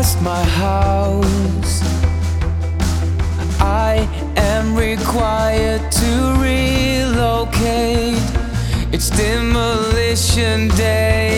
lost my house. I am required to relocate. It's demolition day.